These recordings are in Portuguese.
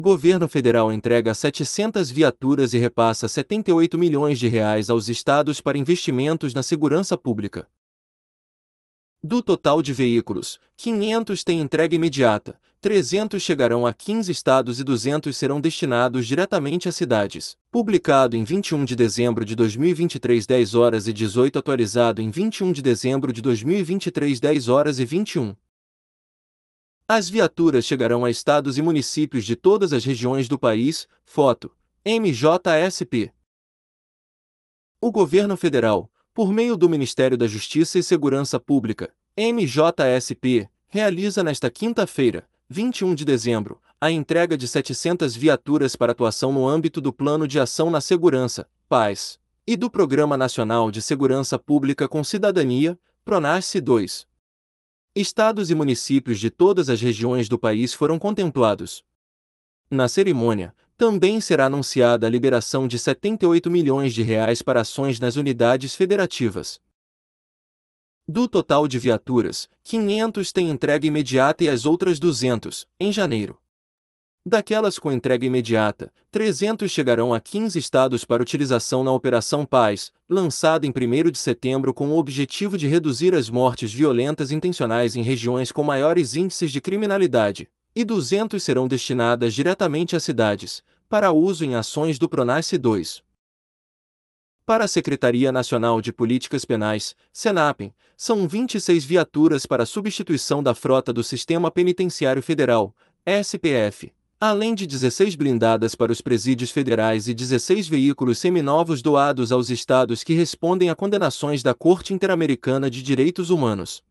Governo federal entrega 700 viaturas e repassa R$ 78 milhões aos estados para investimentos na segurança pública. Do total de veículos, 500 têm entrega imediata, 300 chegarão a 15 estados e 200 serão destinados diretamente a cidades. Publicado em 21 de dezembro de 2023, 10 horas e 18, atualizado em 21 de dezembro de 2023, 10 horas e 21. As viaturas chegarão a estados e municípios de todas as regiões do país. Foto: MJSP. O governo federal, por meio do Ministério da Justiça e Segurança Pública, MJSP, realiza nesta quinta-feira, 21 de dezembro, a entrega de 700 viaturas para atuação no âmbito do Plano de Ação na Segurança, PAS, e do Programa Nacional de Segurança Pública com Cidadania, PRONASSE 2. Estados e municípios de todas as regiões do país foram contemplados. Na cerimônia, também será anunciada a liberação de R$ 78 milhões para ações nas unidades federativas. Do total de viaturas, 500 têm entrega imediata e as outras 200, em janeiro. Daquelas com entrega imediata, 300 chegarão a 15 estados para utilização na Operação Paz, lançada em 1º de setembro com o objetivo de reduzir as mortes violentas intencionais em regiões com maiores índices de criminalidade, e 200 serão destinadas diretamente a cidades, para uso em ações do PRONASSE 2. Para a Secretaria Nacional de Políticas Penais, SENAPEM, são 26 viaturas para substituição da frota do Sistema Penitenciário Federal, SPF, além de 16 blindadas para os presídios federais e 16 veículos seminovos doados aos estados que respondem a condenações da Corte Interamericana de Direitos Humanos.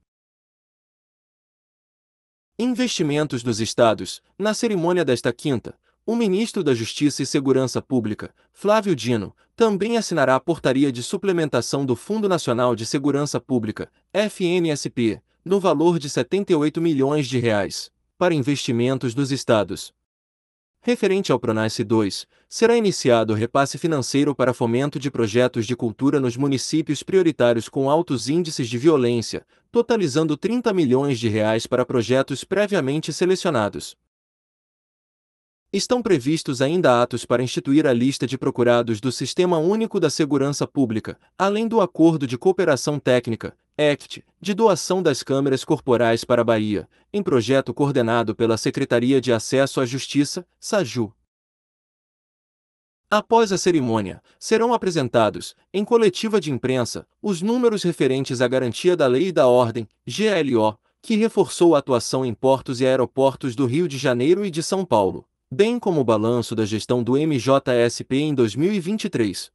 Investimentos dos estados. Na cerimônia desta quinta, o ministro da Justiça e Segurança Pública, Flávio Dino, também assinará a portaria de suplementação do Fundo Nacional de Segurança Pública, FNSP, no valor de R$ 78 milhões, para investimentos dos estados. Referente ao PRONASSE 2, será iniciado o repasse financeiro para fomento de projetos de cultura nos municípios prioritários com altos índices de violência, totalizando R$ 30 milhões para projetos previamente selecionados. Estão previstos ainda atos para instituir a lista de procurados do Sistema Único da Segurança Pública, além do Acordo de Cooperação Técnica, ACT, de doação das câmeras corporais para a Bahia, em projeto coordenado pela Secretaria de Acesso à Justiça, SAJU. Após a cerimônia, serão apresentados, em coletiva de imprensa, os números referentes à garantia da Lei e da Ordem, GLO, que reforçou a atuação em portos e aeroportos do Rio de Janeiro e de São Paulo, bem como o balanço da gestão do MJSP em 2023.